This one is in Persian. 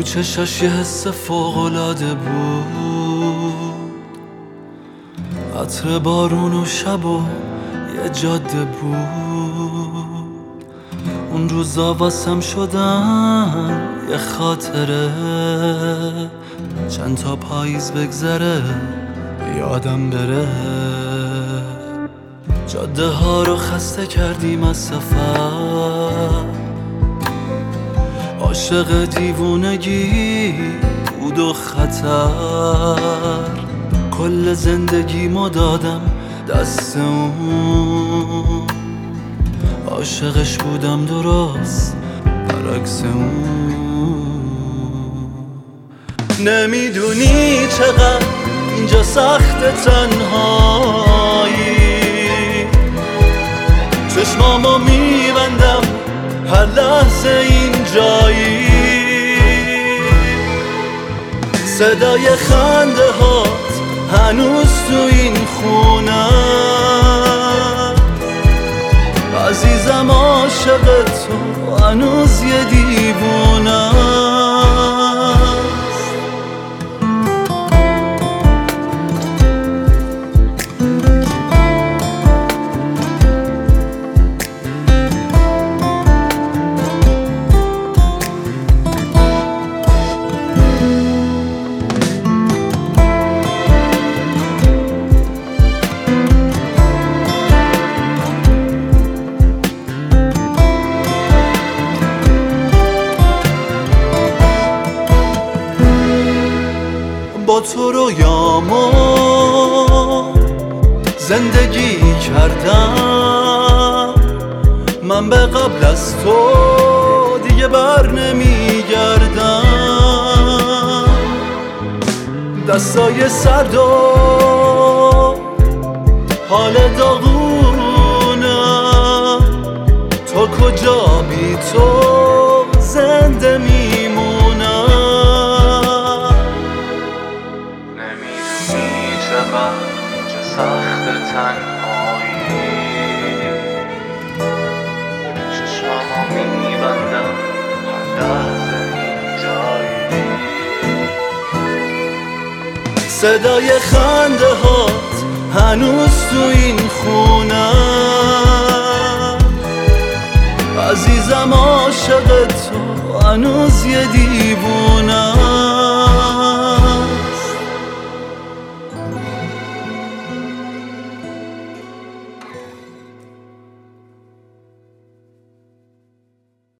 تو چشاش یه حس فوق‌العاده بود، عطر بارون و شب و یه جاده بود. اون روزا واسم شدن یه خاطره، چند تا پاییز بگذره یادم بره. جاده ها رو خسته کردیم از سفر، عاشق دیوونگی بود و خطر. کل زندگیمو دادم دست اون، عاشقش بودم درست برعکس اون. نمیدونی چقدر اینجا سخت تنهایی، چشمامو میبندم هر لحظه اینجایی. صدای خنده هات هنوز تو این خونه، عزیزم عاشق تو هنوز یه دیوونه. با تو رویامو زندگی کردم، من به قبل از تو دیگه بر نمیگردم. دستای سرد و حال داغونم، تو کجا بی تو زنده میمونم. چه سخت تنهایی، چشمامو میبندم هر لحظه اینجایی. صدای خنده هات هنوز تو این خونه، عزیزم عاشق تو هنوز یه دیوونه.